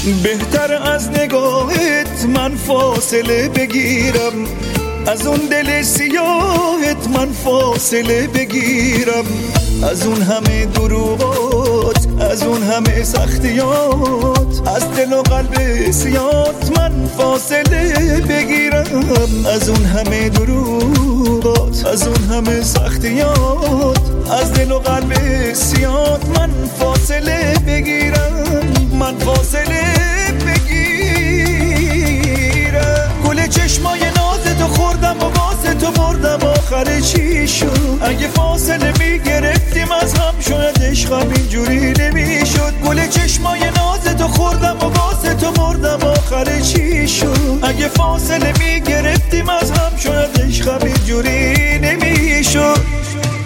بهتر از نگاهت من فاصله بگیرم، از اون دل سیاهت من فاصله بگیرم، از اون همه دروغات، از اون همه سختیات، از دل و قلب سیاهت من فاصله بگیرم، از اون همه دروغات، از اون همه سختیات، از دل و قلب سیاهت من فاصله بگیرم، من فاصله بگیرم. گل چشمای نازتو خوردم و واسه تو بردم، آخر چی شد؟ اگه فاصله میگرفتیم از هم شاید عشقم اینجوری نمیشد. گل چشمای نازتو خوردم و واسه تو بردم، آخر چی شد؟ اگه فاصله میگرفتیم از هم شاید عشقم اینجوری نمیشد.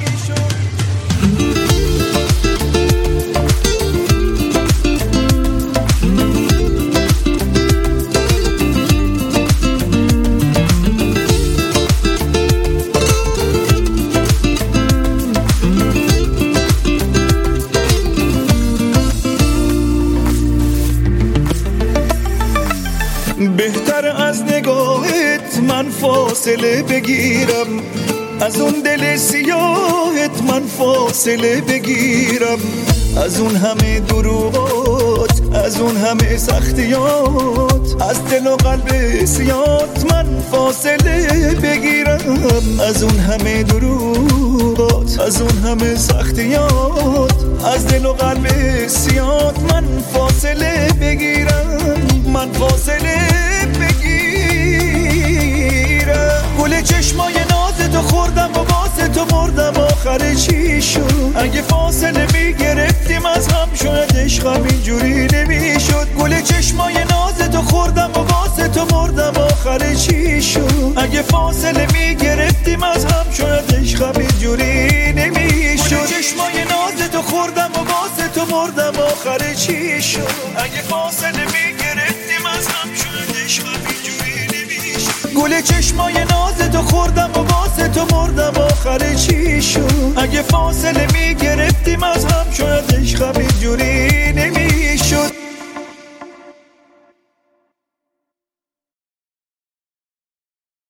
بهتر از نگاهت من فاصله بگیرم، از اون دل سیاهت من فاصله بگیرم، از اون همه دروغات، از اون همه سختیات، از دل و قلب سیاهت من فاصله بگیرم، از اون همه دروغات، از اون همه سختیات، از دل و قلب سیاهت من فاصله بگیرم، من فاصله بگیرم. گل چشمای نازتو خوردم و واسه تو بردم، آخر چی شد؟ اگه فاصله میگرفتیم از هم شاید عشقم اینجوری نمیشد. گل چشمای نازتو خوردم و واسه تو بردم، آخر چی شد؟ اگه فاصله میگرفتیم از هم شاید عشقم اینجوری نمیشد. گل چشمای نازتو خوردم و واسه تو بردم، آخر چی شد؟ اگه فاصله میگرفتیم از هم شاید عشقم اینجوری نمیشد. گل چشمای نازتو خوردم و واسه تو بردم، آخر چی شد؟ اگه فاصله میگرفتیم از هم شاید